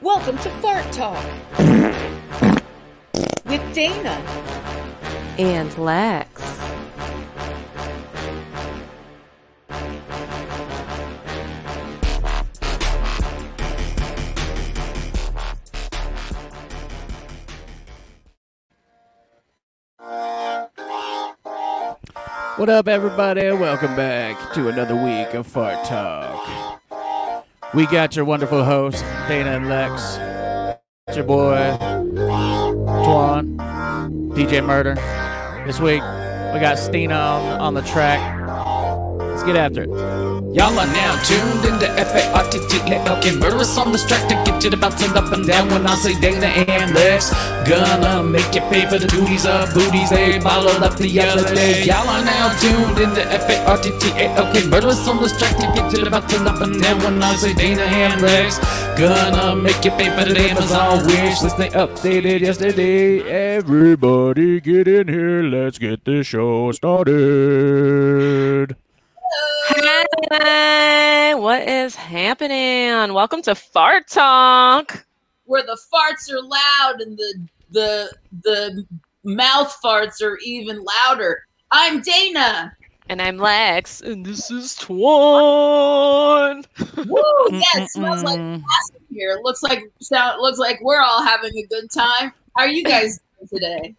Welcome to Fart Talk with Dana and Lex. What up, everybody? Welcome back to another week of Fart Talk. We got your wonderful hosts, Dana and Lex. It's your boy, Twan, DJ Murder. This week, we got Stina on the track. Let's get after it. Y'all are now tuned into FARTTALK, murderous on this track to get you to bouncing up and down when I say Dana and Lex. Gonna make you pay for the duties of booties they bottled up the other day. Y'all are now tuned into FARTTALK, murderous on this track to get you to bouncing up and down when I say Dana and Lex. Gonna make you pay for the Amazon wish list they updated yesterday. Everybody get in here, let's get this show started. Hi, what is happening? Welcome to Fart Talk, where the farts are loud and the mouth farts are even louder. I'm Dana. And I'm Lex. And this is Twan. Woo! Yeah, it smells like gas in here. Looks like we're all having a good time. How are you guys doing today?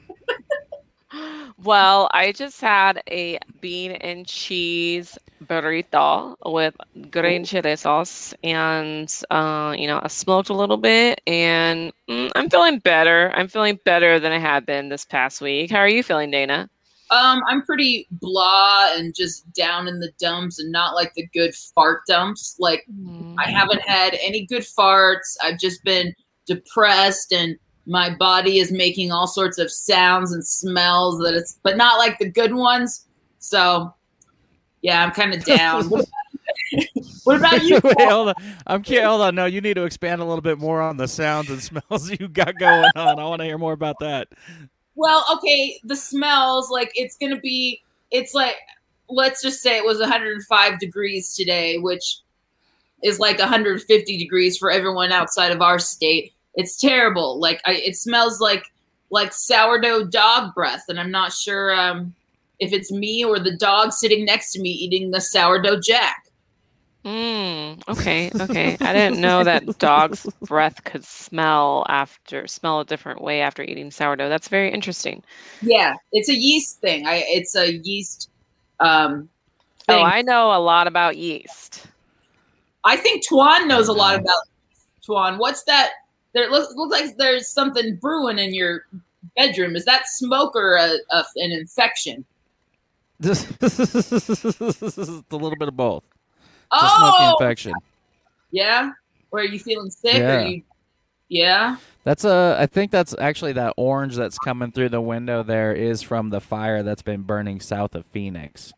Well, I just had a bean and cheese burrito with green chili sauce, and I smoked a little bit, and I'm feeling better. I'm feeling better than I have been this past week. How are you feeling, Dana? I'm pretty blah and just down in the dumps, and not like the good fart dumps. Like I haven't had any good farts. I've just been depressed, and my body is making all sorts of sounds and smells but not like the good ones. So, yeah, I'm kind of down. What about you? Wait, hold on. Hold on. No, you need to expand a little bit more on the sounds and smells you got going on. I want to hear more about that. Well, okay, the smells, it's like, let's just say it was 105 degrees today, which is like 150 degrees for everyone outside of our state. It's terrible. It smells like sourdough dog breath, and I'm not sure if it's me or the dog sitting next to me eating the sourdough jack. Okay. I didn't know that dog's breath could smell a different way after eating sourdough. That's very interesting. Yeah, it's a yeast thing. It's a yeast thing. Oh, I know a lot about yeast. I think Twan knows a lot about yeast. Twan, what's that? There looks like there's something brewing in your bedroom. Is that smoke or an infection? This is a little bit of both. It's a smoky infection. Yeah? Or are you feeling sick? Yeah. Yeah? I think that's actually that orange that's coming through the window there is from the fire that's been burning south of Phoenix.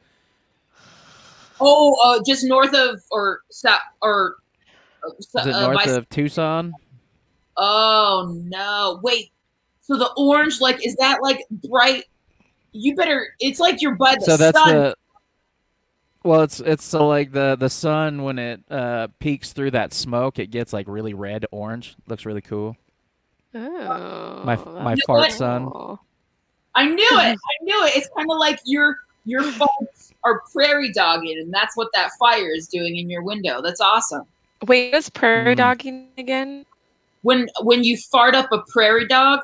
Oh, just north of or south or is it north of Tucson? Oh no! Wait. So the orange, is that bright? It's like you're by the sun. So that's well, it's so like the sun when it peeks through that smoke, it gets really red orange. Looks really cool. Oh, my fart sun. I knew it. It's kind of like your farts are prairie dogging, and that's what that fire is doing in your window. That's awesome. Wait, what's prairie dogging again? When you fart up a prairie dog.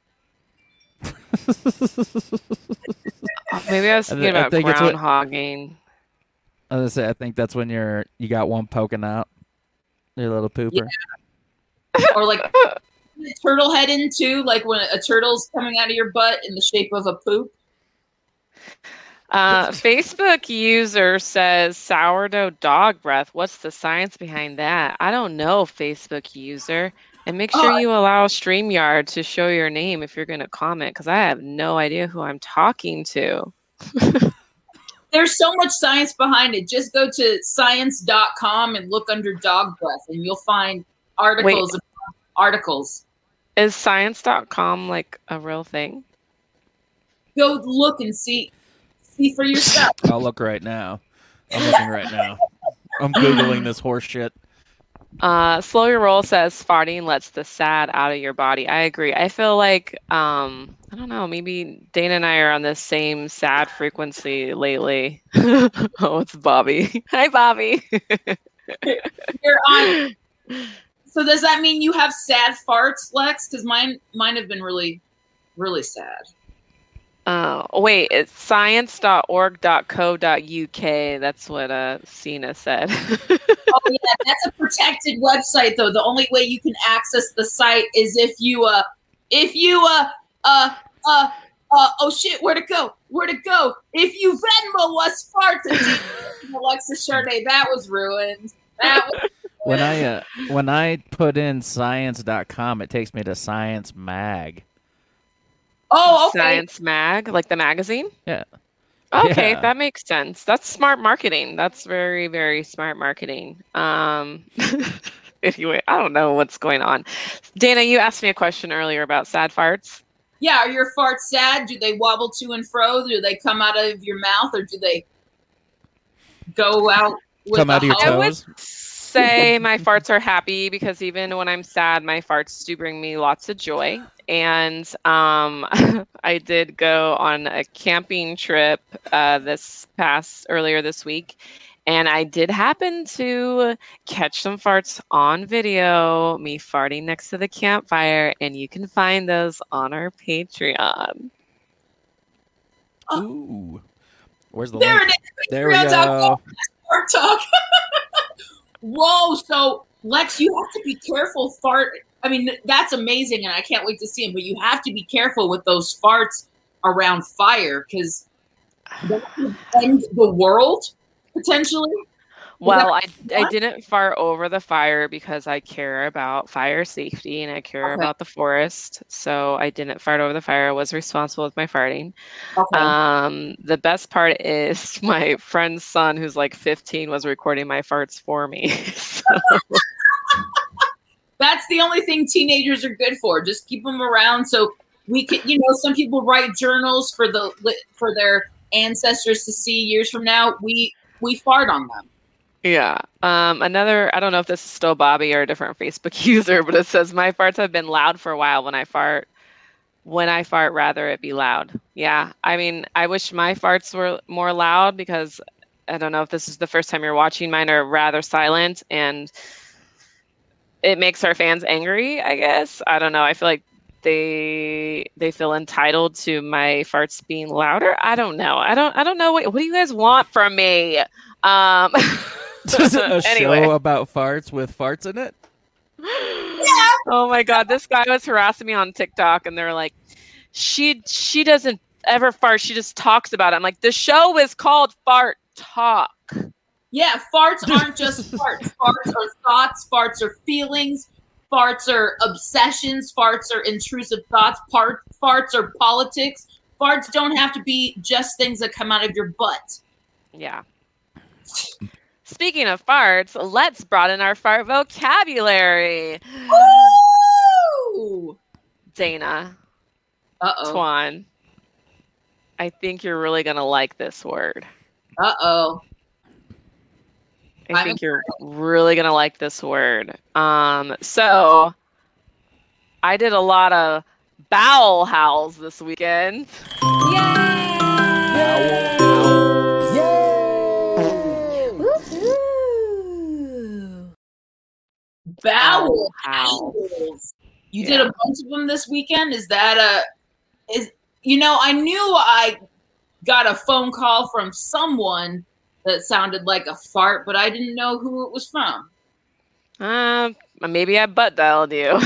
Maybe I was thinking about groundhogging. I was gonna say, I think that's when you got one poking out, your little pooper. Yeah. Or turtle head in too, like when a turtle's coming out of your butt in the shape of a poop. Facebook user says sourdough dog breath. What's the science behind that? I don't know, Facebook user. And make sure you allow StreamYard to show your name if you're going to comment, because I have no idea who I'm talking to. There's so much science behind it. Just go to science.com and look under dog breath, and you'll find articles. Articles. Is science.com a real thing? Go look and see for yourself. I'll look right now. I'm looking right now. I'm Googling this horse shit. Slow Your Roll says farting lets the sad out of your body. I agree. I feel like I don't know, maybe Dana and I are on the same sad frequency lately. Oh, it's Bobby. Hi, Bobby. You're on. So does that mean you have sad farts, Lex? Because mine have been really, really sad. Oh, wait, it's science.org.co.uk. That's what Sina said. Oh yeah, that's a protected website though. The only way you can access the site is if you oh shit, where'd it go? If you Venmo us farts, Alexis Charday, that was ruined. When I put in science.com, it takes me to Science Mag. Oh, okay. Science Mag, like the magazine? Yeah. Okay, Yeah. that makes sense. That's smart marketing. That's very, very smart marketing. Anyway, I don't know what's going on. Dana, you asked me a question earlier about sad farts. Yeah, are your farts sad? Do they wobble to and fro? Do they come out of your mouth, or do they go out with Come out of your I would toes? say my farts are happy because even when I'm sad, my farts do bring me lots of joy. And I did go on a camping trip earlier this week, and I did happen to catch some farts on video, me farting next to the campfire, and you can find those on our Patreon. Ooh. Where's the There link? it is. There we go. Fart talk. Whoa, so Lex, you have to be careful. I mean, that's amazing, and I can't wait to see them. But you have to be careful with those farts around fire because that could end the world potentially. Well, I didn't fart over the fire because I care about fire safety and I care about the forest. So I didn't fart over the fire. I was responsible with my farting. Okay. The best part is my friend's son, who's like 15, was recording my farts for me. So. That's the only thing teenagers are good for. Just keep them around so we can, some people write journals for their ancestors to see years from now. We fart on them. Yeah. Another, I don't know if this is still Bobby or a different Facebook user, but it says my farts have been loud for a while. When I fart, rather it be loud. Yeah. I mean, I wish my farts were more loud because I don't know if this is the first time you're watching. Mine are rather silent and it makes our fans angry, I guess. I don't know. I feel like they feel entitled to my farts being louder. I don't know. I don't know. What do you guys want from me? A Anyway. show about farts with farts in it? Yeah. Oh my God. This guy was harassing me on TikTok and they're like, she doesn't ever fart. She just talks about it. I'm like, the show is called Fart Talk. Yeah, farts aren't just farts. Farts are thoughts. Farts are feelings. Farts are obsessions. Farts are intrusive thoughts. Farts are politics. Farts don't have to be just things that come out of your butt. Yeah. Speaking of farts, let's broaden our fart vocabulary. Woo! Dana. Uh-oh. Twan. I think you're really going to like this word. Uh-oh. I think you're really going to like this word. So I did a lot of bowel howls this weekend. Yay! Bowel howls. You did a bunch of them this weekend? I knew I got a phone call from someone that sounded like a fart, but I didn't know who it was from. Maybe I butt dialed you.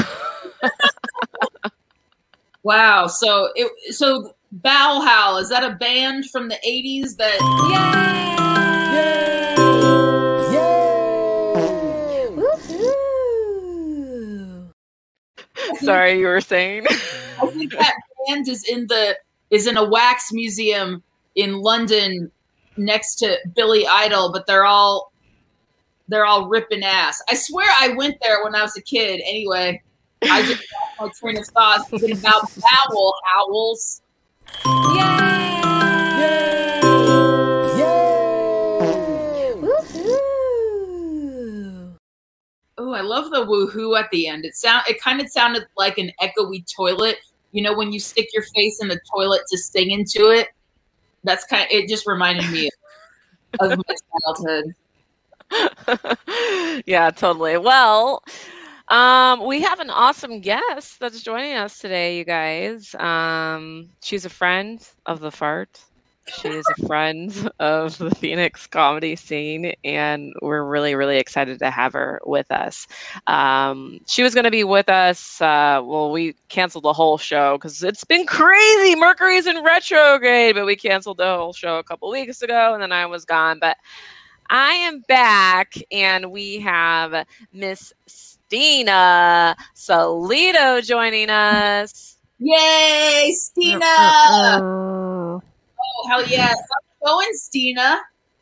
Wow. So Bow Howl, is that a band from the 80s that Sorry, you were saying? I think that band is in a wax museum in London next to Billy Idol, but they're all ripping ass. I swear I went there when I was a kid. Anyway, I just lost my train of thought thinking about bowel howls. Oh, I love the woohoo at the end. It kind of sounded like an echoey toilet. You know, when you stick your face in the toilet to sing into it. That's it just reminded me of my childhood. Yeah, totally. Well, we have an awesome guest that's joining us today, you guys. She's a friend of the fart. She is a friend of the Phoenix comedy scene, and we're really, really excited to have her with us. She was going to be with us. Well, we canceled the whole show because it's been crazy. Mercury's in retrograde, but we canceled the whole show a couple weeks ago, and then I was gone. But I am back, and we have Miss Stina Solito joining us. Yay, Stina! Oh, hell yeah. How's it going, Stina?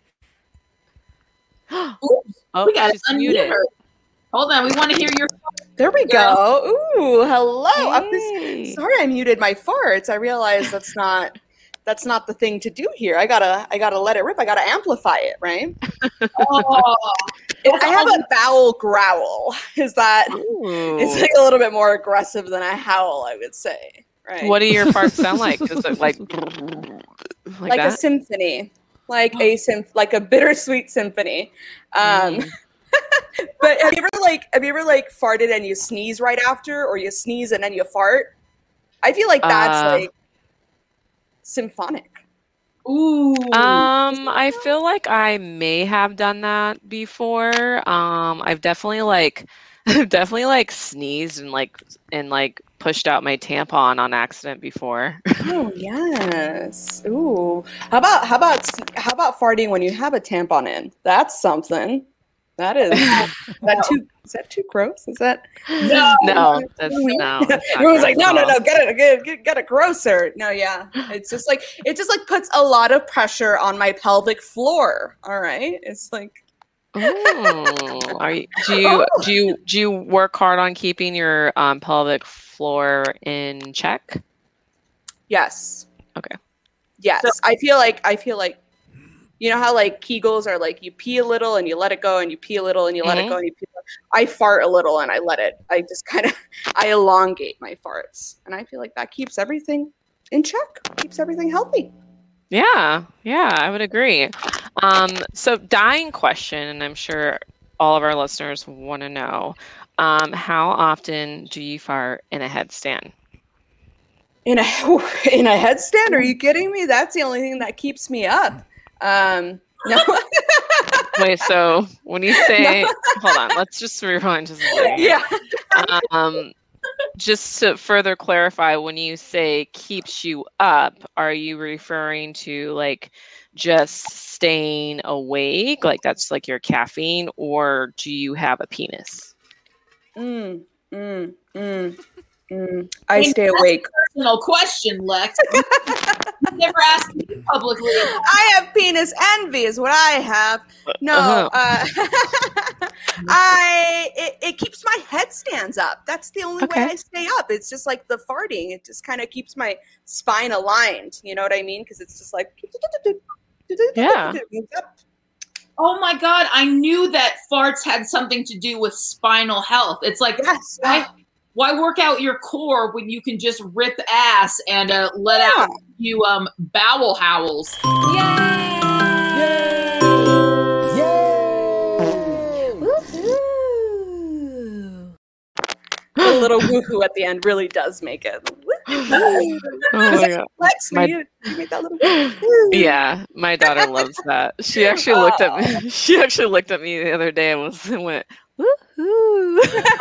Oh, we got she's to unmute muted. her. Hold on, we want to hear your. There we go. Ooh, hello. Hey. Sorry, I muted my farts. I realized that's not the thing to do here. I gotta let it rip. I gotta amplify it, right? Oh, I have a bowel growl. Is that? Ooh. It's like a little bit more aggressive than a howl, I would say. Right. What do your farts sound like? Is it like like a that? symphony, like a bittersweet symphony. But have you ever farted and you sneeze right after, or you sneeze and then you fart? I feel like that's like symphonic. ooh. I feel like I may have done that before. I've definitely sneezed and pushed out my tampon on accident before. Oh yes. Ooh. How about farting when you have a tampon in? That's something. That is. Is that too gross? Is that? No, that's no. Everyone's like, no, get it grosser. No, yeah. It just puts a lot of pressure on my pelvic floor. All right. It's like. Do you work hard on keeping your pelvic floor in check? Yes. Okay. Yes. So- I feel like you know how like Kegels are like you pee a little and you let it go and you pee a little and you let it go and you pee. I fart a little and I let it. I just I elongate my farts, and I feel like that keeps everything in check, keeps everything healthy. Yeah, I would agree. So dying question, and I'm sure all of our listeners want to know, how often do you fart in a headstand? In a headstand? Are you kidding me? That's the only thing that keeps me up. No. Wait, so when you say, hold on, let's just rewind just a second. Yeah. Just to further clarify, when you say keeps you up, are you referring to like just staying awake? Like that's like your caffeine, or do you have a penis? I stay awake. Personal question, Lex. You never asked me publicly. I have penis envy, is what I have. No, it keeps my headstands up. That's the only way I stay up. It's just like the farting. It just kind of keeps my spine aligned. You know what I mean? Because it's just like Yeah. Oh my God, I knew that farts had something to do with spinal health. It's like, Yes. why work out your core when you can just rip ass and let out you bowel howls? A little woohoo at the end really does make it. Oh my God. Lex, you make that little woohoo. Yeah, my daughter loves that. She actually looked at me. She actually looked at me the other day and went, "Woohoo!"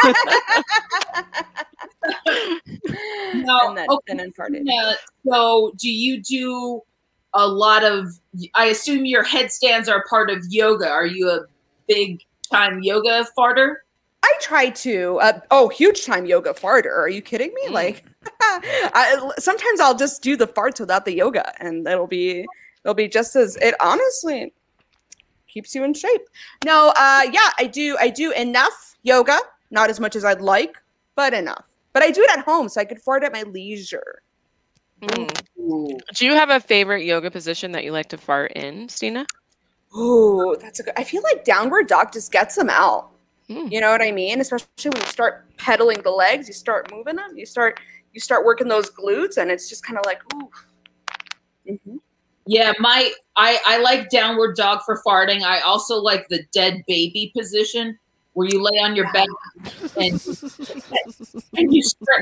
No, and then farted. So do you do a lot of, I assume your headstands are part of yoga. Are you a big time yoga farter? I try to. Huge time yoga farter. Are you kidding me? Like, sometimes I'll just do the farts without the yoga, and it'll be just as it honestly keeps you in shape. No, I do enough yoga. Not as much as I'd like, but enough. But I do it at home, so I could fart at my leisure. Do you have a favorite yoga position that you like to fart in, Stina? Oh, that's a good. I feel like downward dog just gets them out. You know what I mean? Especially when you start pedaling the legs, you start moving them, you start working those glutes, and it's just kind of like, ooh. Mm-hmm. Yeah, I like downward dog for farting. I also like the dead baby position where you lay on your back and you stretch.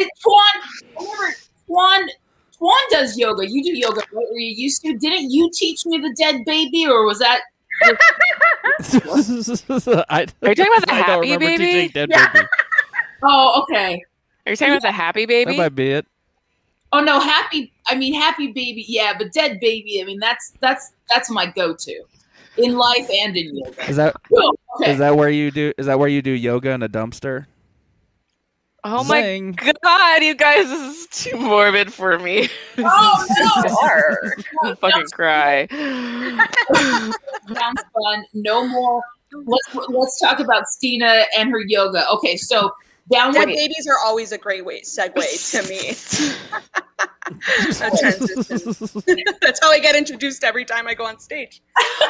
Twan does yoga. You do yoga, right? Were you used to? Didn't you teach me the dead baby, or was that? Are you talking about the happy baby? Dead Yeah. baby. Oh, okay. Are you talking about the happy baby? That might be it. Oh no, happy baby, yeah, but dead baby. I mean, that's my go-to in life and in yoga. Is that Oh, okay. is that where you do yoga in a dumpster? Oh Zing. my god, you guys, this is too morbid for me. Oh no! I'll fucking cry. Sounds fun. No more. Let's talk about Stina and her yoga. Okay, so downward. Dead babies are always a great segue to me. A transition. That's how I get introduced every time I go on stage.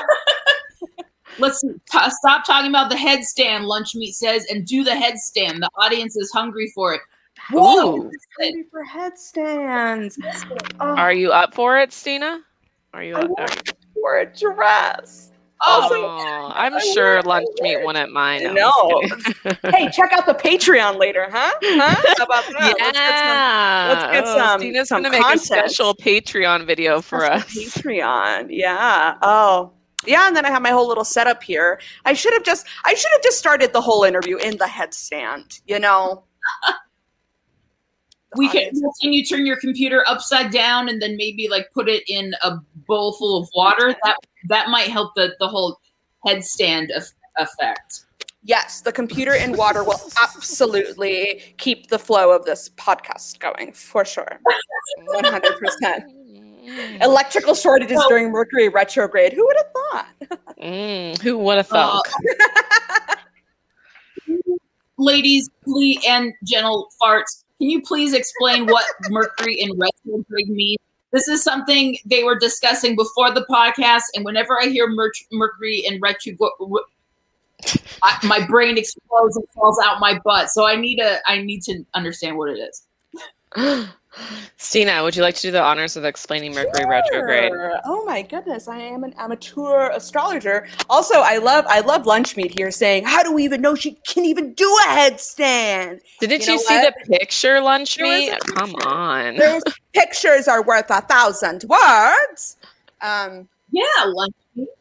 Let's stop talking about the headstand. Lunch Meat says, and do the headstand. The audience is hungry for it. Whoa! Ooh. Ready for headstands. Oh, Are you up for it, Stina? Are you I up? want for a dress. Oh, I'm sure Lunch Meat won at mine. I I'm know. just kidding. Hey, check out the Patreon later, huh? How about that? Yeah. Let's get some Stina's some gonna make content. a special Patreon video for Special us. Patreon. Yeah. Oh. Yeah, and then I have my whole little setup here. I should have just started the whole interview in the headstand, you know. Can you turn your computer upside down and then maybe like put it in a bowl full of water? That might help the whole headstand effect. Yes, the computer in water will absolutely keep the flow of this podcast going, for sure. 100%. Electrical shortages during Mercury retrograde. Who would have thought? Who would have thought? Ladies, and gentle farts, can you please explain what Mercury in retrograde means? This is something they were discussing before the podcast, and whenever I hear Mercury in retrograde, my brain explodes and falls out my butt. So I need to understand what it is. Stina, would you like to do the honors of explaining Mercury retrograde? Oh my goodness, I am an amateur astrologer. Also, I love Lunch Meat here saying, how do we even know she can even do a headstand? Didn't You you know see what? the picture, Lunch There was Meat? a Come on. There's pictures are worth 1,000 words. Yeah, lunch.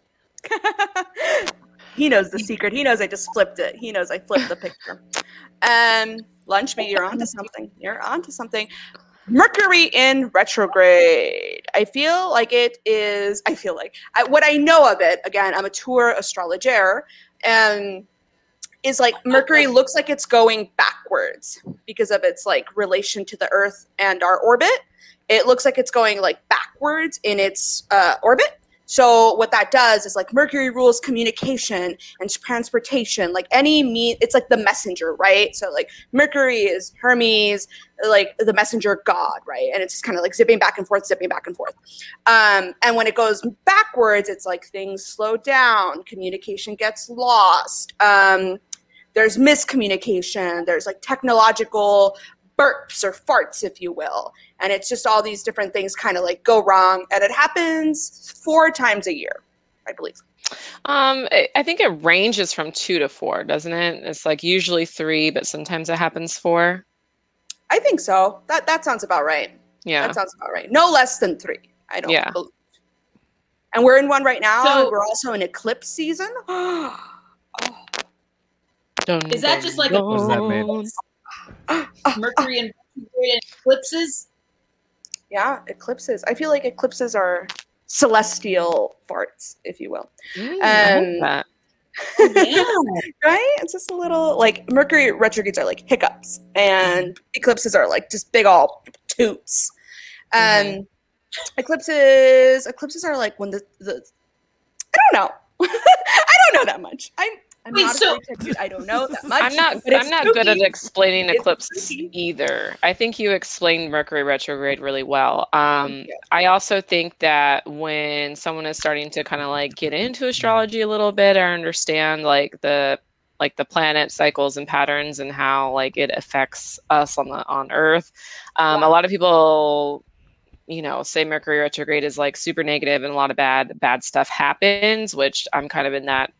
He knows the secret. He knows I just flipped it. He knows I flipped the picture. Lunch Meat, you're onto something. You're onto something. Mercury in retrograde. I feel like what I know of it, again, I'm a tour astrologer, and is like Mercury looks like it's going backwards because of its like relation to the Earth and our orbit. It looks like it's going like backwards in its orbit. So what that does is like Mercury rules communication and transportation, like it's like the messenger, right? So like Mercury is Hermes, like the messenger god, right? And it's just kind of like zipping back and forth. And when it goes backwards, it's like things slow down, communication gets lost. There's miscommunication. There's like technological burps or farts, if you will. And it's just all these different things kind of like go wrong. And it happens 4 times a year, I believe. I think it ranges from 2 to 4, doesn't it? It's like usually 3, but sometimes it happens 4. I think so. That sounds about right. Yeah. That sounds about right. No less than 3. I don't Yeah. believe. And we're in one right now. So- and we're also in eclipse season. Is that just like What does that mean? Mercury and eclipses? Yeah, eclipses. I feel like eclipses are celestial farts, if you will. I like that. Yeah. Right? It's just a little like Mercury retrogrades are like hiccups, and eclipses are like just big all toots. Eclipses are like when the I don't know. I don't know that much. I'm Wait, not so- a dude. I don't know that much. I'm not but it's good at spooky. explaining It's eclipses spooky. either. I think you explained Mercury retrograde really well. Yeah. I also think that when someone is starting to kind of like get into astrology a little bit or understand like the like the planet cycles and patterns and how like it affects us on Earth. A lot of people, say Mercury retrograde is like super negative and a lot of bad stuff happens, which I'm kind of in that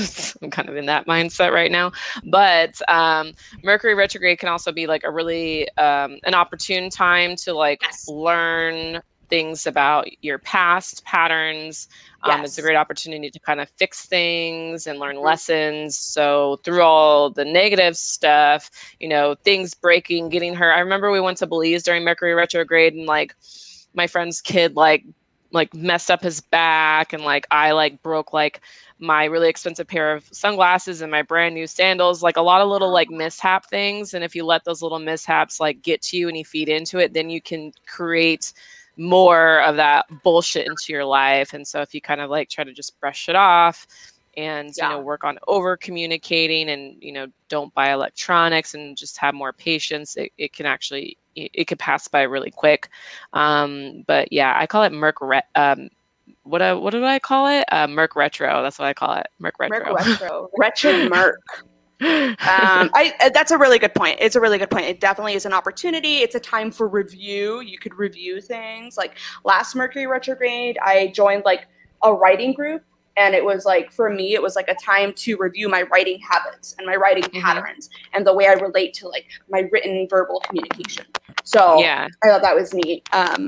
mindset right now. But Mercury retrograde can also be like a really an opportune time to like learn things about your past patterns. It's a great opportunity to kind of fix things and learn lessons. So through all the negative stuff, things breaking, getting hurt. I remember we went to Belize during Mercury retrograde, and like my friend's kid like messed up his back, and like I like broke like my really expensive pair of sunglasses and my brand new sandals, like a lot of little like mishap things. And if you let those little mishaps like get to you and you feed into it, then you can create more of that bullshit into your life. And so if you kind of like try to just brush it off and, work on over communicating and, don't buy electronics and just have more patience, it can actually, it could pass by really quick. But yeah, I call it what do I call it? Merc retro. That's what I call it. Merc retro. Retro Merc. That's a really good point. It's a really good point. It definitely is an opportunity. It's a time for review. You could review things. Like last Mercury retrograde, I joined like a writing group, and it was like, for me, it was like a time to review my writing habits and my writing patterns and the way I relate to like my written verbal communication. So I thought that was neat.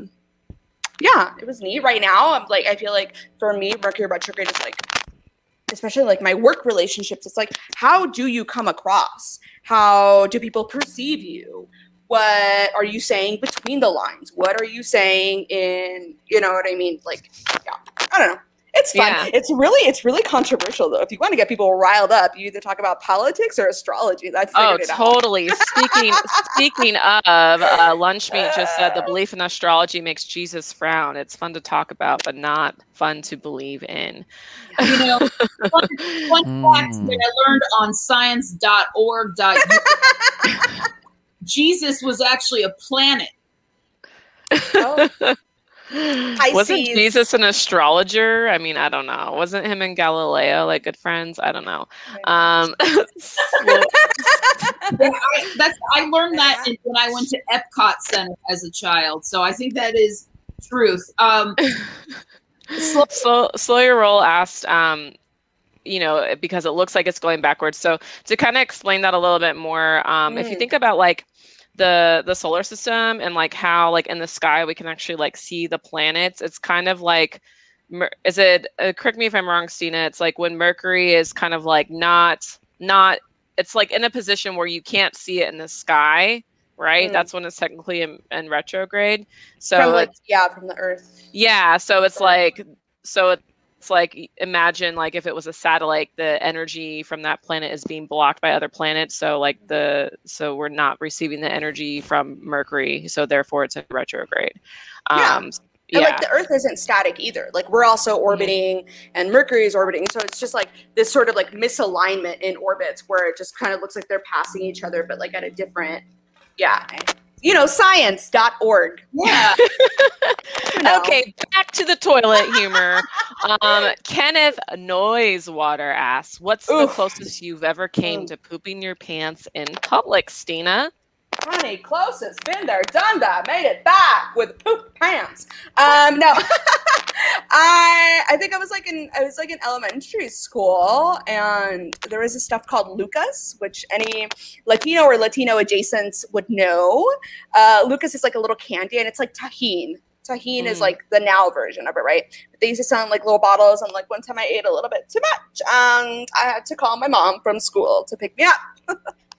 Yeah, it was neat. Right now, I feel like for me, Mercury retrograde is like, especially like my work relationships, it's like, how do you come across? How do people perceive you? What are you saying between the lines? What are you saying in, you know what I mean? Like, yeah, I don't know. It's fun. Yeah. It's really controversial though. If you want to get people riled up, you either talk about politics or astrology. That's totally. Speaking of, Lunchmeat just said the belief in astrology makes Jesus frown. It's fun to talk about, but not fun to believe in. One fact that I learned on science.org.uk, Jesus was actually a planet. Oh. Wasn't Jesus an astrologer? I mean, I don't know. Wasn't him and Galileo like good friends? I don't know. I learned that when I went to Epcot Center as a child, so I think that is truth. Slow Your Roll asked, because it looks like it's going backwards. So to kind of explain that a little bit more, if you think about like the solar system and like how like in the sky we can actually like see the planets, it's kind of like, correct me if I'm wrong, Stina, it's like when Mercury is kind of like not it's like in a position where you can't see it in the sky, right? That's when it's technically in retrograde. So from the Earth. Yeah, so it's like imagine like if it was a satellite, the energy from that planet is being blocked by other planets. So like so we're not receiving the energy from Mercury. So therefore it's in retrograde. And like the Earth isn't static either. Like we're also orbiting and Mercury is orbiting. So it's just like this sort of like misalignment in orbits where it just kind of looks like they're passing each other, but like at a different, science.org. Yeah. Okay, back to the toilet humor. Kenneth Noisewater asks, what's the closest you've ever came to pooping your pants in public, Stina? Honey, closest, been there, done that, made it back with poop pants. No, I think I was in elementary school, and there was this stuff called Lucas, which any Latino or Latino adjacents would know. Lucas is like a little candy, and it's like Tajín. Tajín is like the now version of it, right? But they used to sell in like little bottles, and like one time I ate a little bit too much, and I had to call my mom from school to pick me up.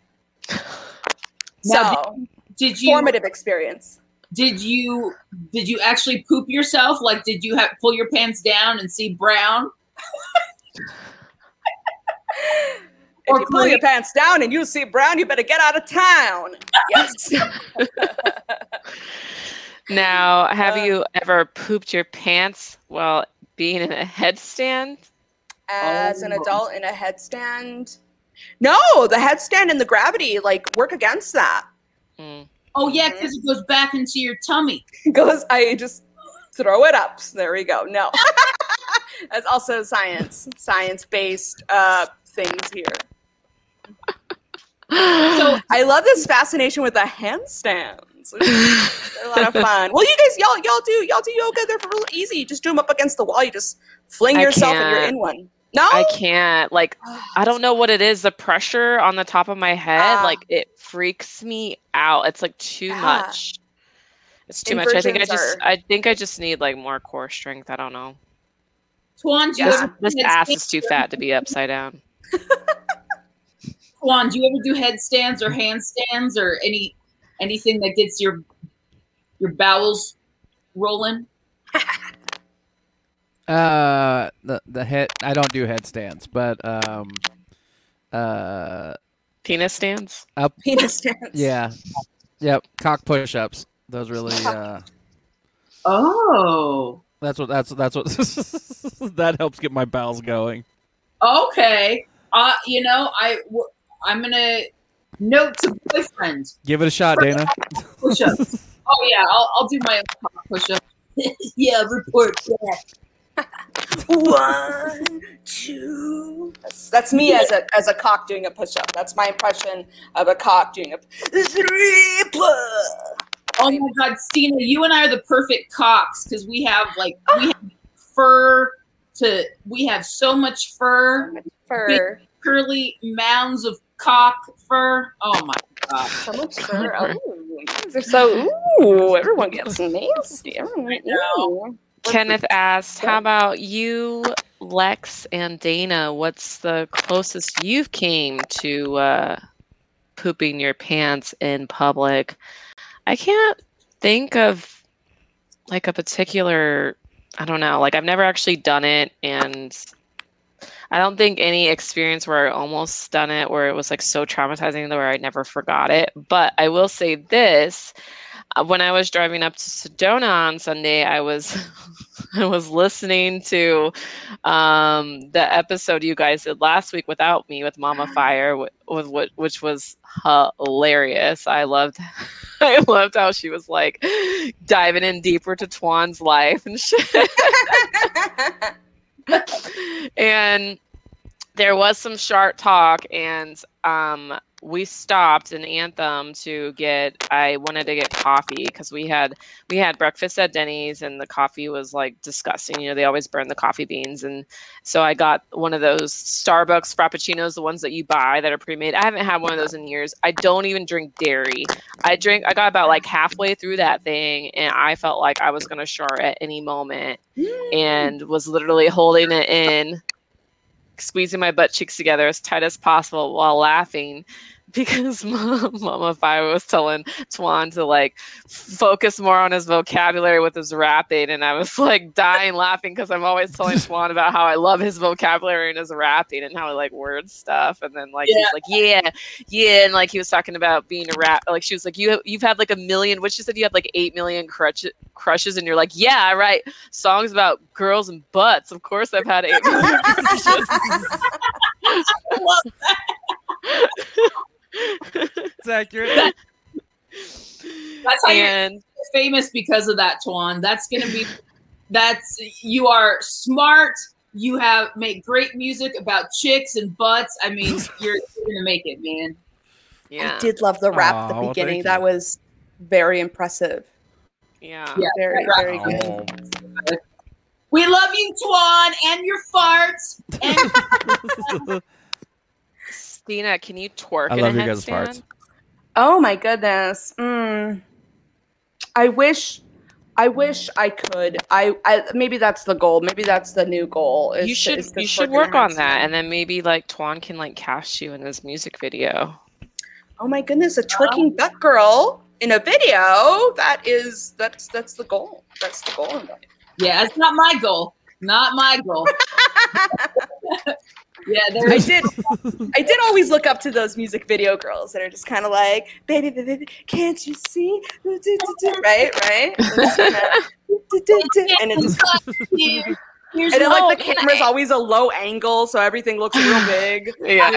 Now, did you formative experience? Did you actually poop yourself? Like, did you pull your pants down and see brown? If you pull your pants down and you see brown, you better get out of town. Yes. Now, have you ever pooped your pants while being in a headstand? As an adult in a headstand? No, the headstand and the gravity work against that. Oh yeah, because it goes back into your tummy. I just throw it up. There we go. No, that's also science-based things here. So I love this fascination with the handstands. They're a lot of fun. Well, you guys, y'all do yoga. They're real easy. Just do them up against the wall. You just fling I yourself and you're can't. in one. No, I can't. Like, I don't know what it is. The pressure on the top of my head, Ah. like, it freaks me out. It's like too Yeah. much. It's too much. I think Inversions I think I just need like more core strength. I don't know. Twan, do you Yeah. ever This do ass headstands? is too fat to be upside down. Twan, do you ever do headstands or handstands or anything that gets your bowels rolling? The head. I don't do headstands, but Penis stands? penis stands. yeah, yep. Cock push-ups. Those really. Oh, That's what that helps get my bowels going. okay. I'm gonna note to boyfriend Give it a shot, Dana. push-ups. Oh yeah, I'll do my own push-up. Yeah, report back. 1, 2. That's me as a cock doing a push-up. That's my impression of a cock doing a 3 plus. Oh my God, Stina, you and I are the perfect cocks because we have fur we have so much fur, Fur. curly mounds of cock fur. Oh my God. So much fur. Oh, you guys are so. Ooh, everyone gets nasty. Everyone. Ooh. Kenneth asked, how about you, Lex and Dana? What's the closest you've came to pooping your pants in public? I can't think of like a particular, I don't know, like I've never actually done it, and I don't think any experience where I almost done it where it was like so traumatizing where I never forgot it. But I will say this, when I was driving up to Sedona on Sunday, I was I was listening to the episode you guys did last week without me with Mama Fire, which was hilarious. I loved how she was like diving in deeper to Twan's life and shit. And there was some sharp talk, and we stopped in Anthem I wanted to get coffee because we had breakfast at Denny's, and the coffee was like disgusting. You know, they always burn the coffee beans. And so I got one of those Starbucks Frappuccinos, the ones that you buy that are pre-made. I haven't had one of those in years. I don't even drink dairy. I got about like halfway through that thing, and I felt like I was going to shart at any moment and was literally holding it in, squeezing my butt cheeks together as tight as possible while laughing because Mama Fire was telling Twan to like focus more on his vocabulary with his rapping, and I was like dying laughing because I'm always telling Twan about how I love his vocabulary and his rapping and how I like word stuff, and then like he's like yeah, and like he was talking about being a rap, like she was like you've had like 1 million, what she said, you had like 8 million crushes, and you're like, yeah, I write songs about girls and butts, of course I've had 8 million crushes. I love that. It's accurate. That's how you're famous because of that, Twan. You are smart. You make great music about chicks and butts. I mean, you're gonna make it, man. Yeah. I did love the rap at the beginning. Thank That you. was very impressive. Yeah. Very, that very rap- good. We love you, Twan, and your farts. And Stina, can you twerk I in love a your guys' headstand? farts. Oh my goodness. I wish I could. I maybe that's the goal. Maybe that's the new goal. You should work on that, and then maybe like Twan can like cast you in this music video. Oh my goodness, a twerking butt girl in a video. That's the goal. That's the goal. yeah, it's not my goal. Not my goal. Yeah, I did always look up to those music video girls that are just kind of like, baby, baby, can't you see? Right. And it just, Here's and then like the no- camera's always a low angle, so everything looks real big. Yeah.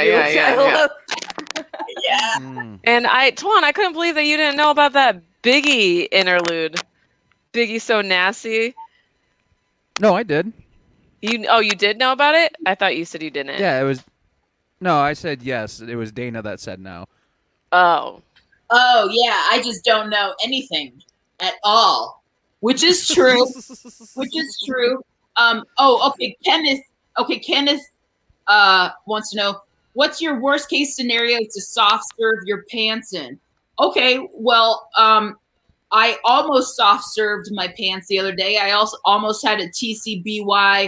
Yeah. And Twan, I couldn't believe that you didn't know about that Biggie interlude. Biggie So Nasty. No, I did. You did know about it? I thought you said you didn't. Yeah, it was. No, I said yes. It was Dana that said no. Oh. Oh yeah, I just don't know anything at all, which is true. Which is true. Oh, okay. Kenneth. Okay, Kenneth. Wants to know what's your worst case scenario to soft serve your pants in. Okay, well, I almost soft served my pants the other day. I also almost had a TCBY.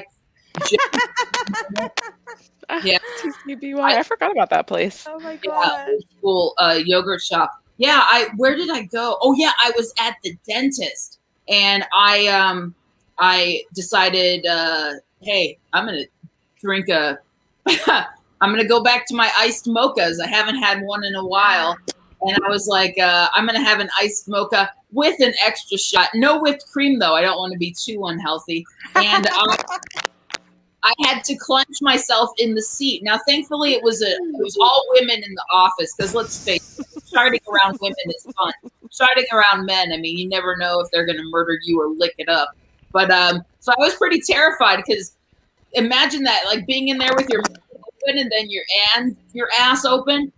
Yeah, TCBY. I forgot about that place. Oh my yeah, god. old school yogurt shop. Yeah, where did I go? Oh yeah, I was at the dentist, and I decided, hey, I'm gonna drink a. I'm gonna go back to my iced mochas. I haven't had one in a while, and I was like, I'm gonna have an iced mocha with an extra shot. No whipped cream though. I don't want to be too unhealthy, and I had to clench myself in the seat. Now, thankfully, it was all women in the office because let's face it, starting around women is fun. Starting around men, I mean, you never know if they're going to murder you or lick it up. But so I was pretty terrified because imagine that, like being in there with your mouth open and then your ass open.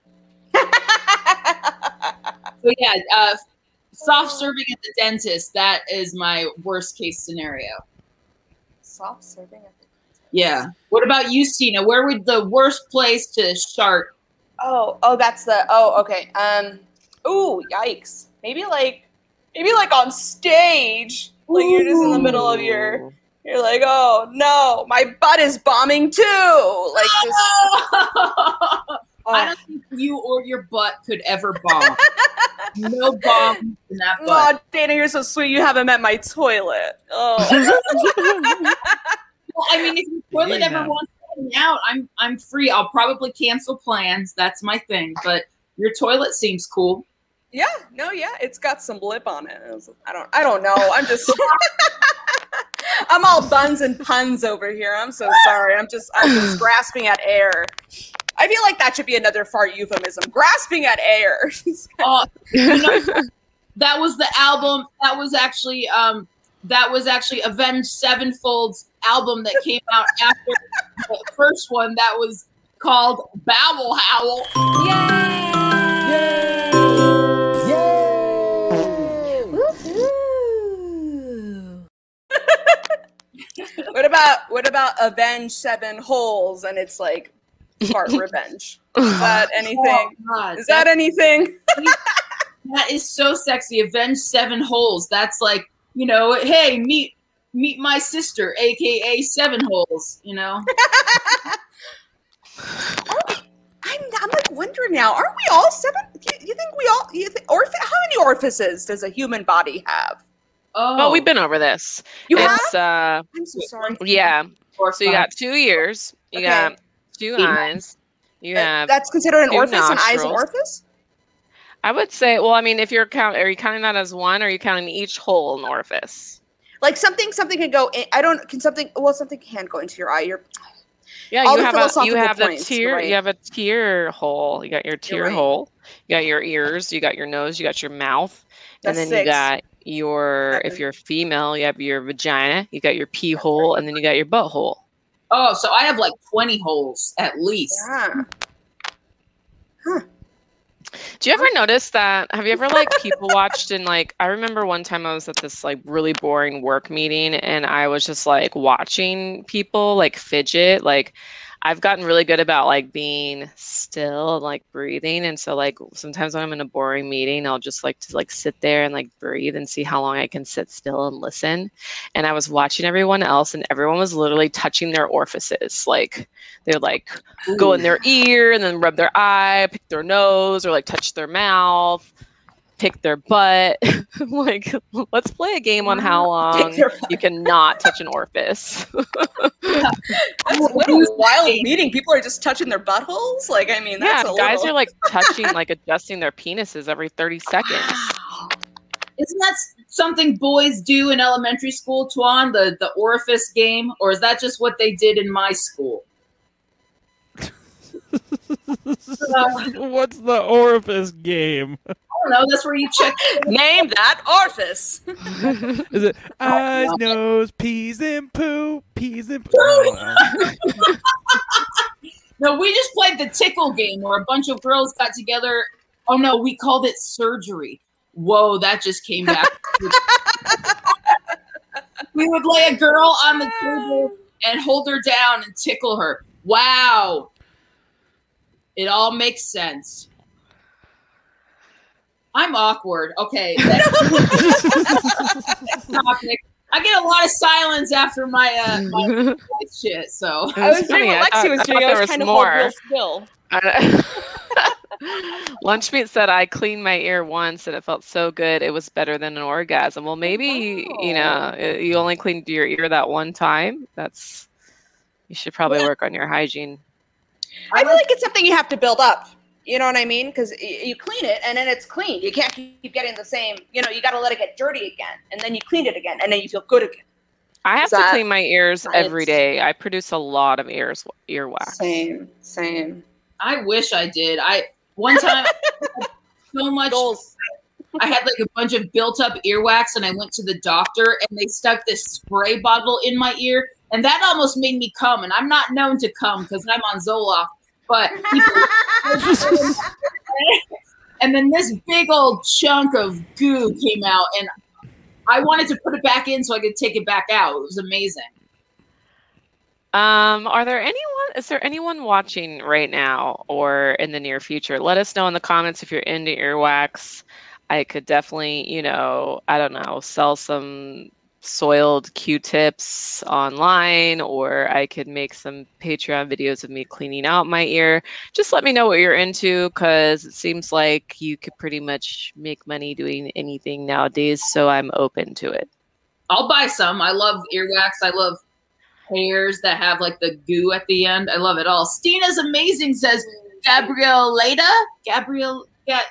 So yeah, soft serving at the dentist. That is my worst case scenario. Soft serving at the Yeah. What about you, Stina? Where would the worst place to start? Oh, that's the. Oh, okay. Ooh, yikes. Maybe like on stage. Like you're just in the middle of your. You're like, oh no, my butt is bombing too. Like just. I don't think you or your butt could ever bomb. No bomb in that Oh, butt. Dana, you're so sweet. You haven't met my toilet. Oh. Well, I mean, if your toilet Yeah. ever wants to hang out, I'm free. I'll probably cancel plans. That's my thing. But your toilet seems cool. Yeah, no, yeah, it's got some lip on it. I don't know. I'm just I'm all buns and puns over here. I'm so sorry. I'm just grasping at air. I feel like that should be another fart euphemism. Grasping at air. You know, that was the album. That was actually Avenged Sevenfold's album that came out after the first one. That was called Bowel Howl. What about Avenged Seven Holes and it's like fart revenge? Is that anything? Oh, God. Is that anything? That is so sexy. Avenged Seven Holes. That's like, you know, hey, meet my sister, aka Seven Holes. You know. I'm like wondering now. Aren't we all seven? You think we all? How many orifices does a human body have? Oh, we've been over this. You It's have? I'm so sorry. yeah. Or So you got 2 ears. You Okay. got 2 eyes. You have. That's considered an 2 orifice, an eye is an nostrils. orifice? I would say. Well, I mean, if you're are you counting that as one, or are you counting each hole an orifice? Like something can go in. Something can go into your eye. Yeah, All you the have philosophical a points, tear. right. You have a tear hole. You got your tear right. hole. You got your ears. You got your nose. You got your mouth. That's and then 6. you got your. If 7. you're female, you have your vagina. You got your pee hole, and then you got your butthole. Oh, so I have like 20 holes at least. Yeah. Do you ever notice that? Have you ever like people watched and like I remember one time I was at this like really boring work meeting and I was just like watching people like fidget. Like I've gotten really good about like being still and like breathing. And so like sometimes when I'm in a boring meeting, I'll just like to like sit there and like breathe and see how long I can sit still and listen. And I was watching everyone else and everyone was literally touching their orifices. Like they would like go in their ear and then rub their eye, pick their nose or like touch their mouth, pick their butt. Like, let's play a game on how long you cannot touch an orifice. What a wild meeting. People are just touching their buttholes. Like, I mean, that's guys are like touching, like adjusting their penises every 30 seconds. Isn't that something boys do in elementary school, Tuan? The orifice game, or is that just what they did in my school? What's the orifice game? I don't know. That's where you check. Name that orifice. Is it eyes, nose, peas and poo, peas and poo? No, we just played the tickle game where a bunch of girls got together. Oh no, we called it surgery. Whoa, that just came back. We would lay a girl on the table and hold her down and tickle her. Wow. It all makes sense. I'm awkward. Okay. Next topic. I get a lot of silence after my my shit, so. I was doing what Lexi was doing. I was trying to hold real still. Lunchmeat said I cleaned my ear once and it felt so good. It was better than an orgasm. Well, maybe you only cleaned your ear that one time. You should probably work on your hygiene. I feel like it's something you have to build up. You know what I mean? Because you clean it and then it's clean. You can't keep getting the same. You got to let it get dirty again, and then you clean it again, and then you feel good again. I have to clean my ears every day. I produce a lot of earwax. Same. I wish I did. One time so much goals. I had like a bunch of built up earwax and I went to the doctor and they stuck this spray bottle in my ear and that almost made me cum, and I'm not known to cum because I'm on Zoloft, but and then this big old chunk of goo came out and I wanted to put it back in so I could take it back out. It was amazing. Is there anyone watching right now or in the near future? Let us know in the comments if you're into earwax. I could definitely, I don't know, sell some soiled Q-tips online, or I could make some Patreon videos of me cleaning out my ear. Just let me know what you're into, because it seems like you could pretty much make money doing anything nowadays, so I'm open to it. I'll buy some. I love earwax. I love hairs that have like the goo at the end. I love it all. Stina's amazing, says Gabrielita. Gabrielita.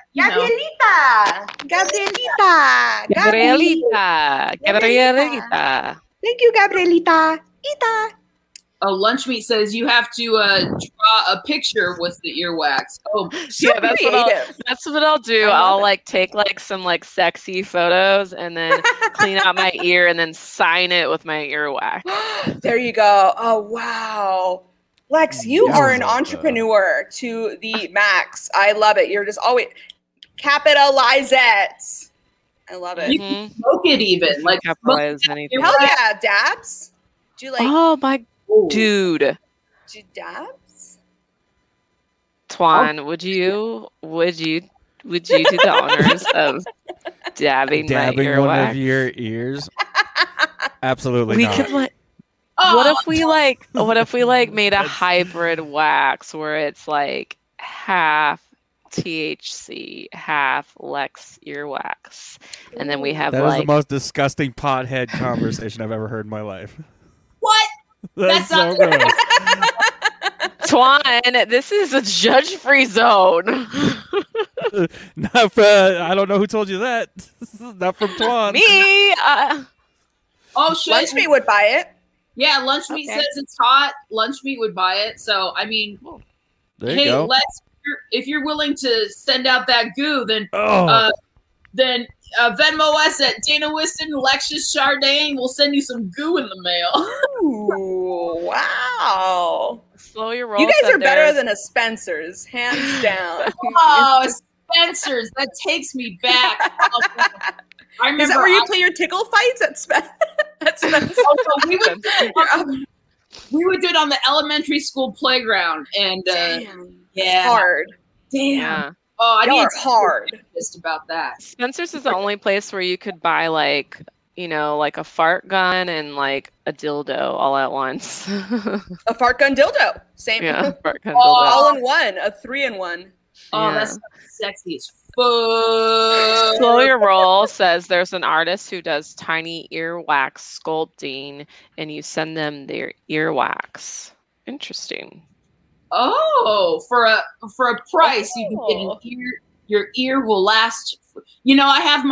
Thank you, Gabrielita. Oh, Lunchmeat says you have to draw a picture with the earwax. Oh, so yeah, that's what I'll do. I'll take some sexy photos and then clean out my ear and then sign it with my earwax. There you go. Oh wow, Lex, you are an entrepreneur to the max. I love it. You're just always capitalize it. I love it. You can smoke it even capitalize anything. Hell yeah, dabs. Do you like? Oh my. Dude. Do you dabs? Twan, would you do the honors of dabbing my earwax? One of your ears? Absolutely not. Could what if we made a hybrid wax where it's half THC, half Lex earwax, and then we have that is the most disgusting pothead conversation I've ever heard in my life. What? That's so gross. Twan, this is a judge-free zone. I don't know who told you that. Not from Twan. Me. Oh shit! Lunchmeat would buy it. Yeah, Lunchmeat says it's hot. Lunchmeat would buy it. So I mean, there you go. Lex, if you're willing to send out that goo, then Venmo us at Dana Whiston, Lexus Chardane. We'll send you some goo in the mail. Ooh, wow. Slow your roll. You guys are better than a Spencer's, hands down. Oh, Spencer's. That takes me back. I remember. Is that where you play your tickle fights at Spencer's? Oh, no, we would do it on the elementary school playground. And damn. Yeah. It's hard. Damn. Yeah. Oh, I need hard. Just about that. Spencer's is the only place where you could buy a fart gun and a dildo all at once. A fart gun dildo. Same. Yeah, fart gun dildo. All in one. A 3-in-1. Oh, Yeah. that's sexy as fuck. Slow your roll says there's an artist who does tiny earwax sculpting, and you send them their earwax. Interesting. Oh, for a price, you can get an ear. Your ear will last. I have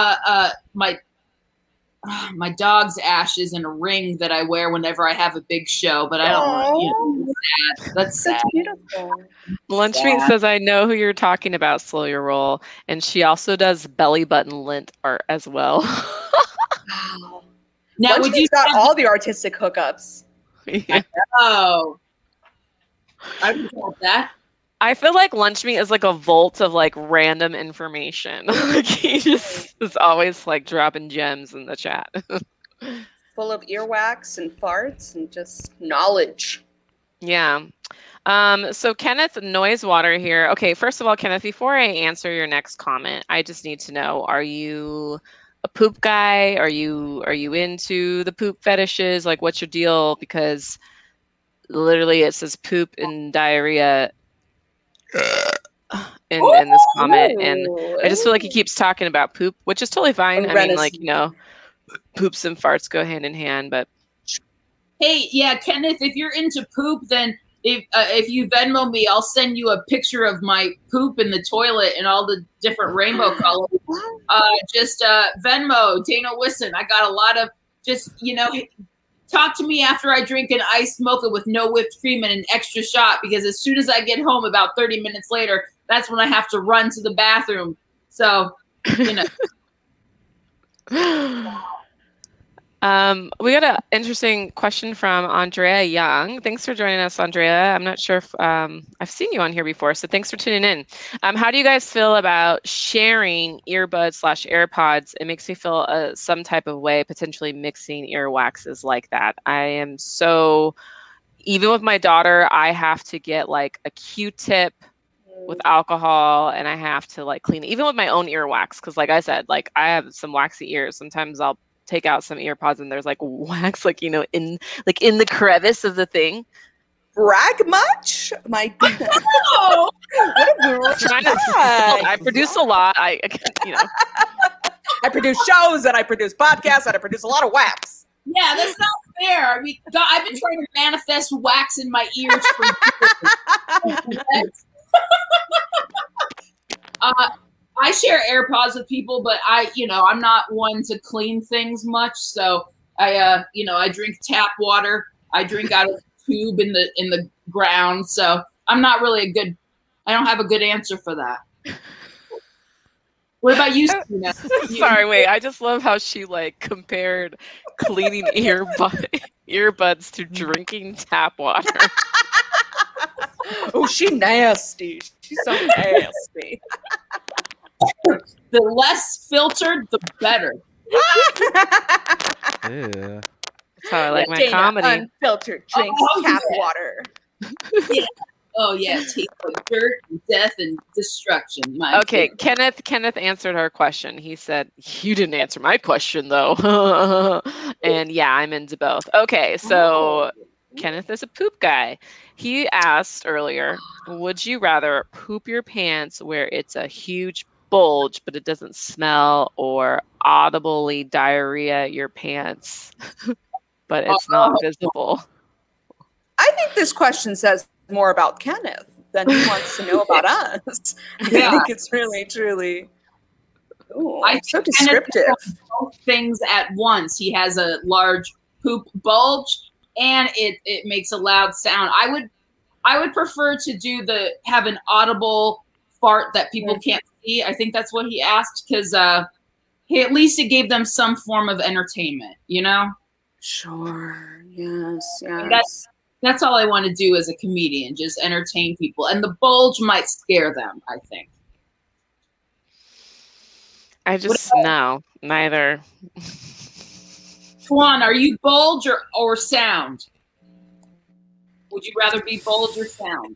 my dog's ashes in a ring that I wear whenever I have a big show, but I don't want that's sad. Beautiful. Lunchmeat says, I know who you're talking about, Slow Your Roll. And she also does belly button lint art as well. Wow. Now, would you got all the artistic hookups? Yeah. Oh. I would want that. I feel like lunch meat is like a vault of like random information. Like he just is always like dropping gems in the chat. Full of earwax and farts and just knowledge. Yeah. So Kenneth Noisewater here. Okay, first of all, Kenneth, before I answer your next comment, I just need to know, are you a poop guy? Are you into the poop fetishes? Like what's your deal? Because literally it says poop and diarrhea in this comment, and I just feel like he keeps talking about poop, which is totally fine. I mean, like, you know, poops and farts go hand in hand, but hey, yeah, Kenneth, if you're into poop, then if you Venmo me, I'll send you a picture of my poop in the toilet and all the different rainbow colors. Just Venmo Dana Wisson. I got a lot of just, you know, talk to me after I drink an iced mocha with no whipped cream and an extra shot, because as soon as I get home about 30 minutes later, that's when I have to run to the bathroom. So, you know. We got an interesting question from Andrea Young. Thanks for joining us, Andrea. I'm not sure if I've seen you on here before, so thanks for tuning in. How do you guys feel about sharing earbuds/AirPods? It makes me feel some type of way, potentially mixing earwaxes like that. I am so, even with my daughter, I have to get like a Q-tip with alcohol, and I have to like clean it, even with my own earwax, because like I said, like I have some waxy ears. Sometimes I'll take out some earpods and there's like wax, like, you know, in the crevice of the thing. Brag much? My goodness. I produce a lot. You know, I produce shows and I produce podcasts and I produce a lot of wax. Yeah, that's not fair. I mean, God, I've been trying to manifest wax in my ears for years. I share AirPods with people, but I'm not one to clean things much. So I drink tap water. I drink out of a tube in the ground. So I'm not really I don't have a good answer for that. What about you, Stina? Sorry, wait. I just love how she like compared cleaning earbuds to drinking tap water. Oh, she nasty. She's so nasty. The less filtered, the better. Yeah. That's how I like my Dana, comedy. Unfiltered drinks tap water. Yeah. Oh yeah, tastes like dirt and death and destruction. Okay, favorite. Kenneth answered our question. He said, "You didn't answer my question though." And yeah, I'm into both. Okay, so Kenneth is a poop guy. He asked earlier, would you rather poop your pants where it's a huge bulge but it doesn't smell, or audibly diarrhea your pants but it's not visible? I think this question says more about Kenneth than he wants to know about us. Yeah. I think it's really, truly so descriptive. Both things at once. He has a large poop bulge and it makes a loud sound. I would prefer to have an audible fart that people can't see. I think that's what he asked, because at least it gave them some form of entertainment, you know? Sure. Yes. That's all I want to do as a comedian, just entertain people. And the bulge might scare them, I think. No, neither. Swan, are you bulge or sound? Would you rather be bulge or sound?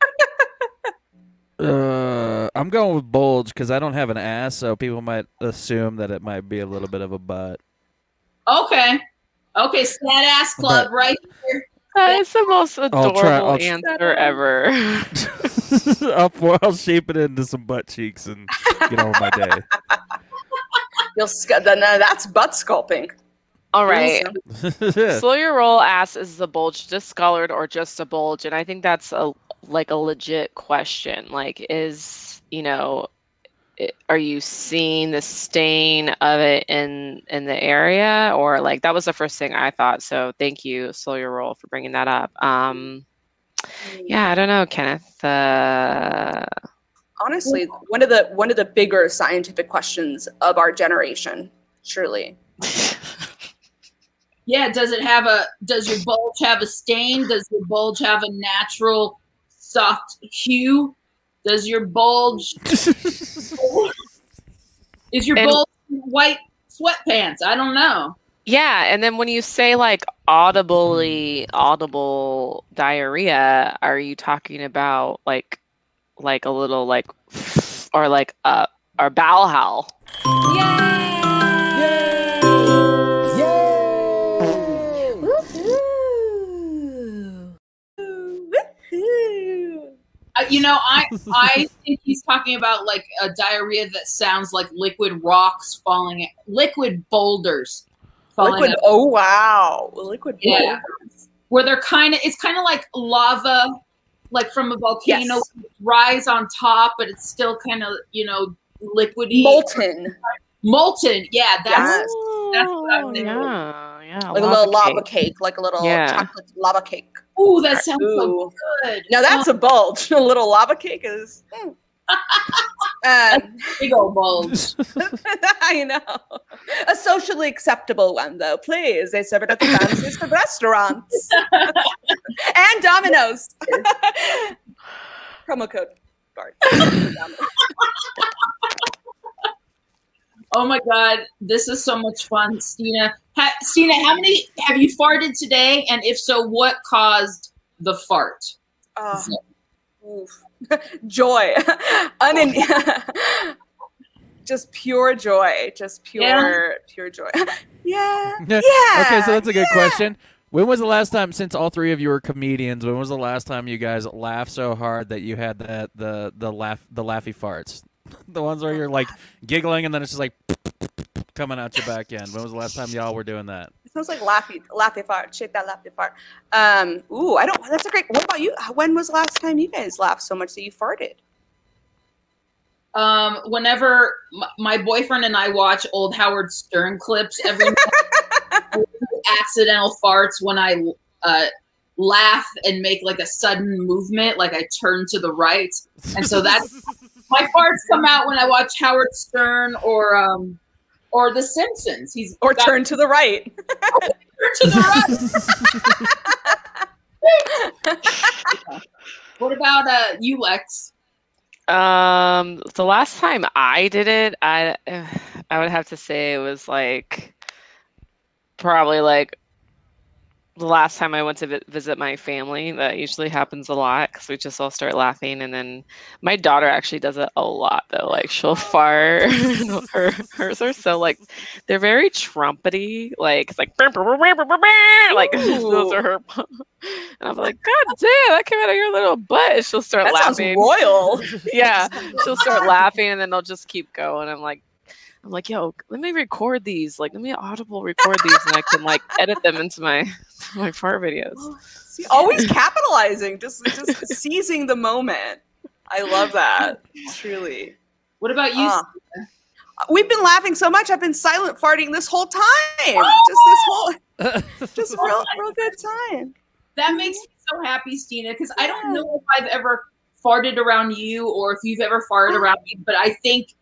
I'm going with bulge because I don't have an ass, so people might assume that it might be a little bit of a butt. Okay, Stat Ass Club right here. That is the most adorable answer ever. I'll shape it into some butt cheeks and get on with my day. That's butt sculpting. All right. Slow Your Roll asks, is the bulge discolored or just a bulge? And I think that's a legit question. Like, are you seeing the stain of it in the area? Or like, that was the first thing I thought. So thank you, Slow Your Roll, for bringing that up. Yeah, I don't know, Kenneth. Honestly, one of the bigger scientific questions of our generation, surely. Yeah, does your bulge have a stain? Does your bulge have a natural soft hue? Does your bulge is your bulge white sweatpants? I don't know. Yeah, and then when you say like audible diarrhea, are you talking about like a little like or like or bowel howl? I think he's talking about like a diarrhea that sounds like liquid rocks falling, liquid boulders falling. Liquid. Oh wow, liquid. Yeah, where they're it's kind of like lava, like from a volcano, rise on top, but it's still kind of liquidy, molten. Yeah, that's what I was thinking. Yeah, like a little lava cake, like a little chocolate lava cake. Ooh, that sounds so good. Now that's a bulge. A little lava cake is big old bulge. I know. A socially acceptable one, though. Please, they serve it at the fanciest of restaurants and Domino's. Promo code BART. Oh my God, this is so much fun, Stina. Stina, how many have you farted today? And if so, what caused the fart? Joy. Just pure joy. Just pure joy. Yeah. Okay, so that's a good question. When was the last time, since all three of you are comedians, when was the last time you guys laughed so hard that you had the laughy farts? The ones where you're like giggling and then it's just like coming out your back end. When was the last time y'all were doing that? It sounds like laughy fart. Shake that laughy fart. That's a great. What about you? When was the last time you guys laughed so much that you farted? Whenever my boyfriend and I watch old Howard Stern clips every night, accidental farts when I laugh and make like a sudden movement, like I turn to the right, and so that's my farts come out when I watch Howard Stern or The Simpsons. Turn to the right. Turn to the right. What about you, Lex? The last time I did it, I would have to say it was like probably like the last time I went to visit my family. That usually happens a lot because we just all start laughing. And then my daughter actually does it a lot though. Like she'll fart. Hers are so like, they're very trumpety. Like it's like those are her. And I'm like, God damn, that came out of your little butt. And she'll start laughing. Sounds royal. Yeah, she'll start laughing and then they'll just keep going. I'm like, yo, let me record these. Like, let me audible record these, and I can like edit them into my fart videos. See, always capitalizing, just seizing the moment. I love that. Truly. What about you? We've been laughing so much. I've been silent farting this whole time. Just real good time. That makes me so happy, Stina, because I don't know if I've ever farted around you or if you've ever farted around me, but I think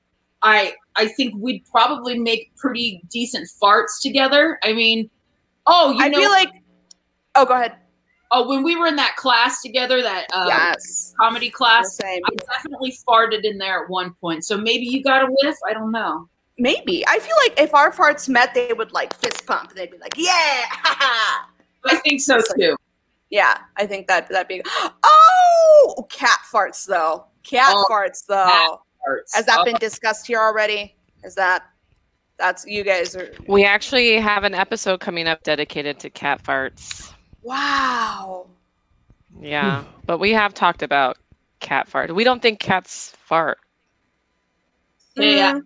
we'd probably make pretty decent farts together. I mean, I feel like. Oh, go ahead. Oh, when we were in that class together, that comedy class, I definitely farted in there at one point. So maybe you got a whiff. I don't know. Maybe. I feel like if our farts met, they would like fist pump. They'd be like, "Yeah!" I think so too. Yeah, I think that'd be. Oh, cat farts though. Cat farts. Has that been discussed here already? That's you guys are. We actually have an episode coming up dedicated to cat farts. Wow. Yeah, but we have talked about cat fart. We don't think cats fart. Yeah.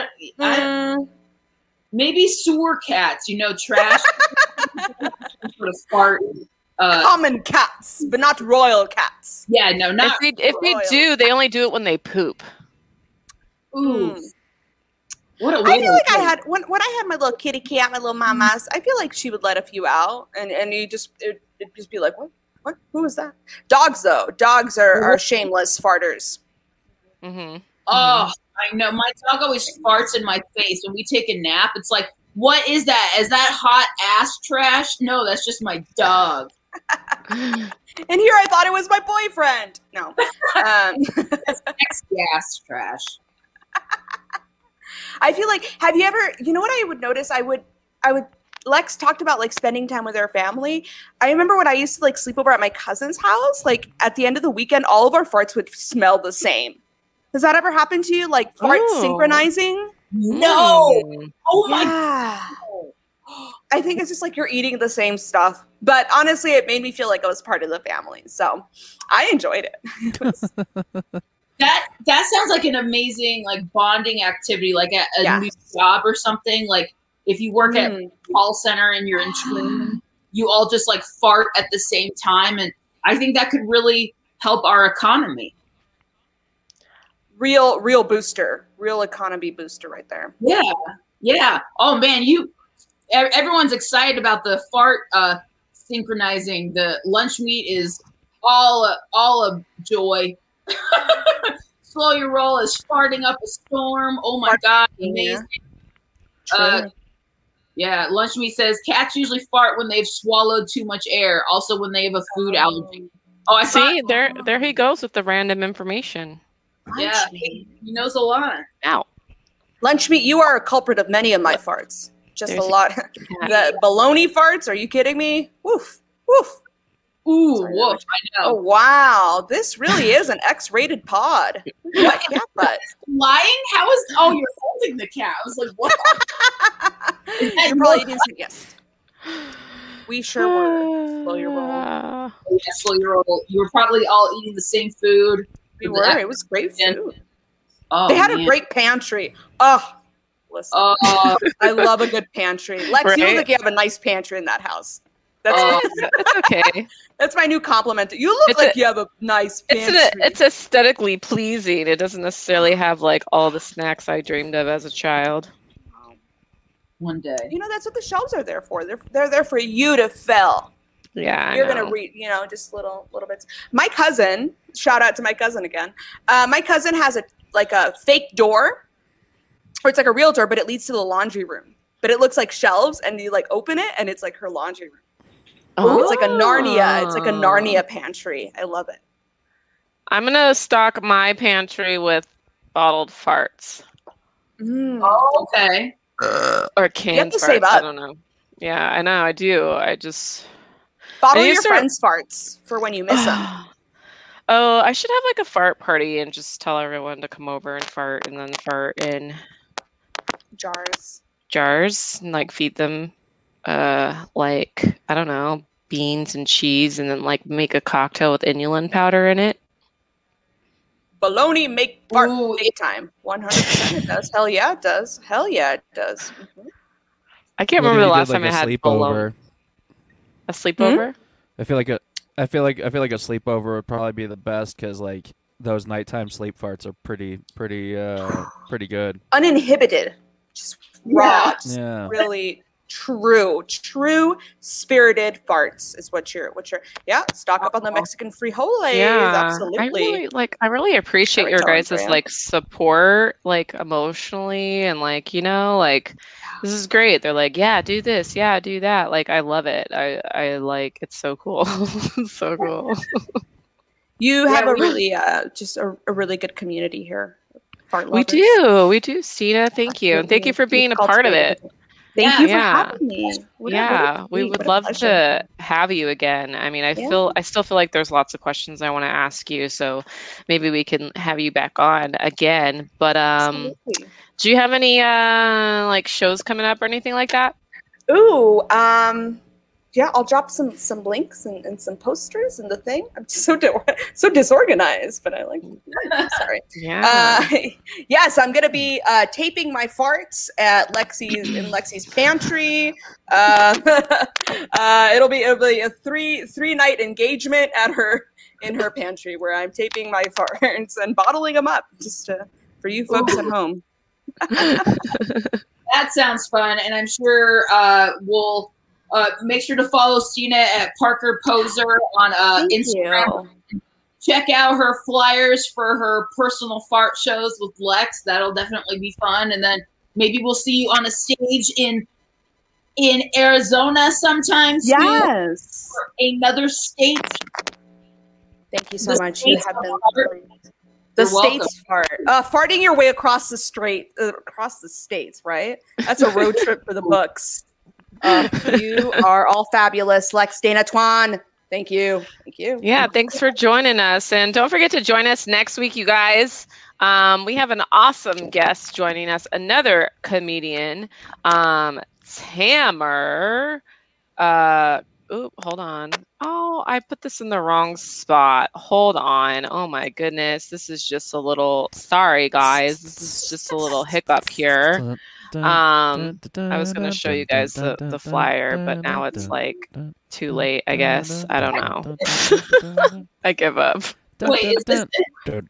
Maybe sewer cats, trash sort of fart. Common cats, but not royal cats. Yeah, no, not. If they do, they only do it when they poop. Ooh. What a I feel like I had when I had my little kitty cat, my little mamas. I feel like she would let a few out, and it'd just be like, what? Who was that? Dogs though, are shameless farters. Mm-hmm. Oh, I know. My dog always farts in my face when we take a nap. It's like, what is that? Is that hot ass trash? No, that's just my dog. And here I thought it was my boyfriend. No. Next gas trash. I feel like, have you ever, you know what I would notice? I would, Lex talked about like spending time with her family. I remember when I used to like sleep over at my cousin's house, like at the end of the weekend, all of our farts would smell the same. Has that ever happened to you? Like farts synchronizing? No. Oh my Yeah. I think it's just like you're eating the same stuff. But honestly, it made me feel like I was part of the family. So I enjoyed it. It was- That sounds like an amazing like bonding activity, like at a new job or something. Like if you work at a call center and you're in training, you all just like fart at the same time, and I think that could really help our economy. real booster, real economy booster right there. Yeah. Oh man, everyone's excited about the fart synchronizing. The lunch meat is all a joy. Slow Your Roll is farting up a storm. Oh my God, amazing. Yeah, Lunch Meat says cats usually fart when they've swallowed too much air. Also, when they have a food allergy. Oh, I see there he goes with the random information. Yeah, he knows a lot. Ow. Lunch Meat, you are a culprit of many of my farts. Just a lot. The baloney farts? Are you kidding me? Woof, woof. Ooh, woof! I know. Oh wow, this really is an X-rated pod. What cat butt? Lying? How is? Oh, you're holding the cat. I was like, what? You probably didn't say yes. We sure were. Slow Your Roll. Yeah, Slow Your Roll. You were probably all eating the same food. We were. It was great food. Oh, they had a great pantry. Oh, listen. I love a good pantry. Lex, you look like you have a nice pantry in that house. That's okay. That's my new compliment. You look like you have a nice pantry. It's aesthetically pleasing. It doesn't necessarily have like all the snacks I dreamed of as a child. One day. You know, that's what the shelves are there for. They're there for you to fill. Yeah, you're gonna read, just little bits. My cousin, shout out to my cousin again. My cousin has a fake door, or it's like a real door, but it leads to the laundry room. But it looks like shelves, and you like open it, and it's like her laundry room. Oh. It's like a Narnia. It's like a Narnia pantry. I love it. I'm gonna stock my pantry with bottled farts. Oh, okay. Or canned farts. Save up. I don't know. Yeah, I know. I do. I just bottle your friends' farts for when you miss them. Oh, I should have like a fart party and just tell everyone to come over and fart, and then fart in jars, and like feed them, like I don't know, beans and cheese, and then like make a cocktail with inulin powder in it. Baloney make fart big time. 100% it does. Hell yeah, it does. Hell yeah, it does. Mm-hmm. I can't remember the last time I had sleepover. A sleepover? I feel like a sleepover would probably be the best because like those nighttime sleep farts are pretty good. Uninhibited, just raw, just really true spirited farts is what you're. Yeah, stock up on the Mexican frijoles. Yeah, absolutely. I really appreciate your guys' like support, like emotionally, and like this is great. They're like, yeah, do this, yeah, do that. Like, I love it. I like it's so cool. It's so cool. You have a really just a really good community here. Fart lovers. We do, Stina. Thank you, and thank you for being a part of it. Thank you for having me. We would love to have you again. I mean, I still feel like there's lots of questions I want to ask you, so maybe we can have you back on again. But do you have any like shows coming up or anything like that? Ooh, yeah, I'll drop some links and some posters and the thing. I'm so disorganized, but I like. Sorry. Yeah. Yes, I'm gonna be taping my farts at Lexi's pantry. It'll be a three night engagement in her pantry where I'm taping my farts and bottling them up just for you folks at home. That sounds fun, and I'm sure we'll. Make sure to follow Stina at Parker Poser on Instagram. Check out her flyers for her personal fart shows with Lex. That'll definitely be fun. And then maybe we'll see you on a stage in in Arizona sometime soon, Yes. or another state. Thank you so The much. You states have been fart. the You're welcome. states fart. Farting your way across the states, right? That's a road trip for the books. You are all fabulous, Lex, Dana, Twan. Thank you. Thank you. Yeah, thanks for joining us. And don't forget to join us next week, you guys. We have an awesome guest joining us, another comedian, Tammer. Hold on. Oh, I put this in the wrong spot. Hold on. Oh my goodness. This is just a little, sorry guys. This is just a little hiccup here. I was going to show you guys the flyer, but now it's like too late, I guess. I don't know. I give up. Wait, is this it?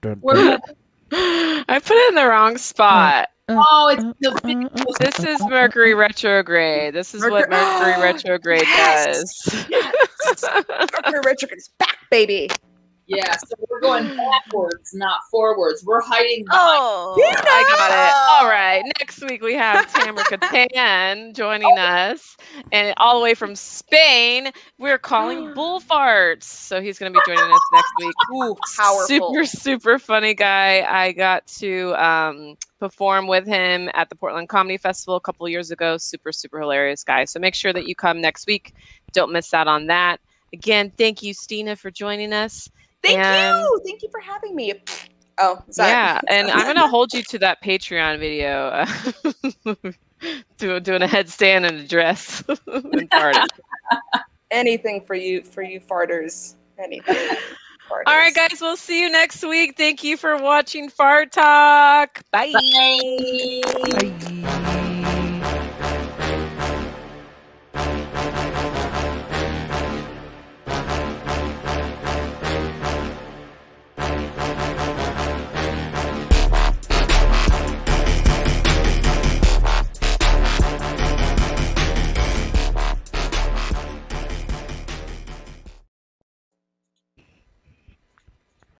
I put it in the wrong spot. Oh, it's the This is Mercury retrograde. This is what Mercury retrograde does. Mercury retrograde is back, baby. yeah. So we're going backwards, not forwards. We're hiding. Oh, I got it. All right. Next week we have Tamara Catan joining us, and all the way from Spain, we're calling bull farts. So he's going to be joining us next week. Ooh, powerful. Super funny guy. I got to perform with him at the Portland Comedy Festival a couple of years ago. Super hilarious guy. So make sure that you come next week. Don't miss out on that. Again, thank you, Stina, for joining us. Thank you. Thank you for having me. Oh, sorry. Yeah, and I'm gonna hold you to that Patreon video, doing a headstand and a dress. And farting. Anything for you farters. Anything. Farters. All right, guys, we'll see you next week. Thank you for watching Fart Talk. Bye. Bye. Bye.